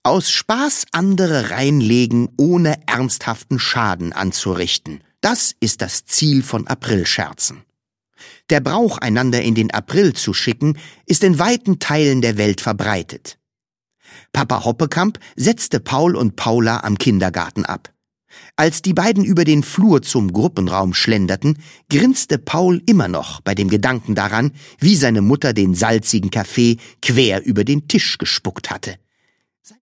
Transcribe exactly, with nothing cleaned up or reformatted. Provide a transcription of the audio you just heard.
Aus Spaß andere reinlegen, ohne ernsthaften Schaden anzurichten. Das ist das Ziel von Aprilscherzen. Der Brauch, einander in den April zu schicken, ist in weiten Teilen der Welt verbreitet. Papa Hoppekamp setzte Paul und Paula am Kindergarten ab. Als die beiden über den Flur zum Gruppenraum schlenderten, grinste Paul immer noch bei dem Gedanken daran, wie seine Mutter den salzigen Kaffee quer über den Tisch gespuckt hatte.